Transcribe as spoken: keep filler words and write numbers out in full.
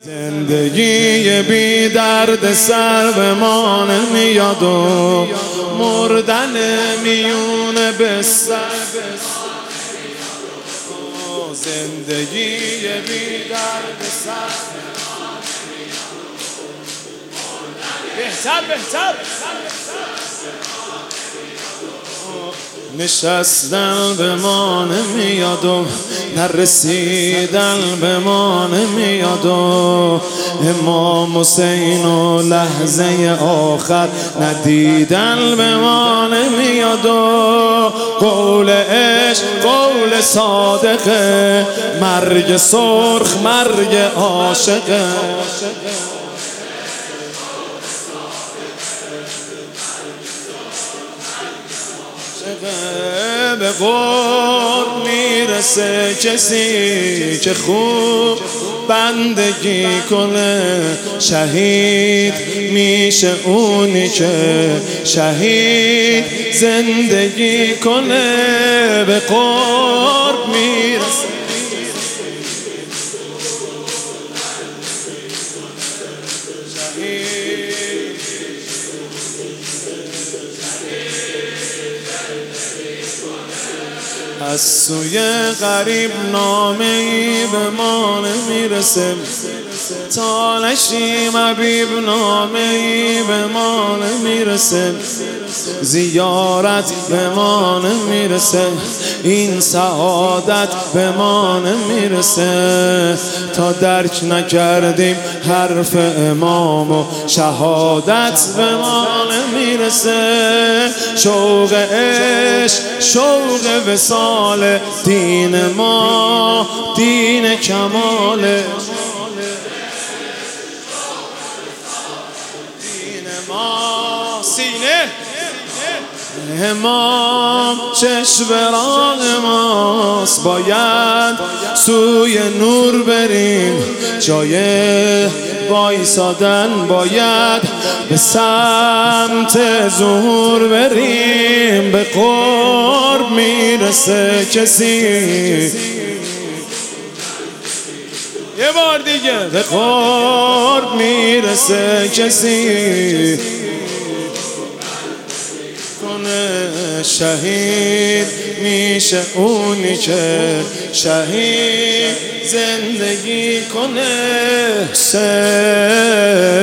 زندگی بی درد سر به ما نمیاد و مردن میون بستر. زندگی بی درد سر بهتر بهتر نشستن به ما نمیاد و نرسیدن به ما نمیاد و امام حسین و لحظه آخر ندیدن به ما نمیاد و قول عشق قول صادقه، مرگ سرخ مرگ عاشقه. به قرب میرسه کسی که خوب بندگی کنه، شهید میشه اونی که شهید زندگی کنه. به قرب میرسه از سوی غریب نامه ای به ما نمیرسه، تا نشیم حبیب نامه ای به ما نمیرسه، زیارت به ما نمیرسه، این سعادت به ما نمیرسه تا درک نکردیم حرف امام و شهادت به ما نمیرسه. شوق عشق شوق وصال دین ما دین کماله، دین ما سینه امام چشم راه ماست، باید سوی نور بریم، جای وایسادن باید به سمت ظهور بریم. به قرب میرسه کسی، یه بار دیگه به قرب میرسه کسی شهید میشه اونی که شهید زندگی کنه.